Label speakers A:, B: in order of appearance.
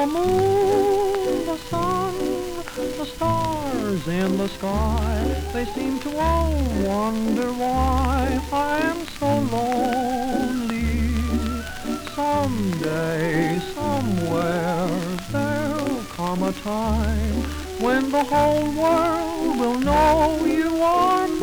A: The moon, the sun, the stars in the sky, they seem to all wonder why I am so lonely. Someday, somewhere, there'll come a time when the whole world will know you are mine.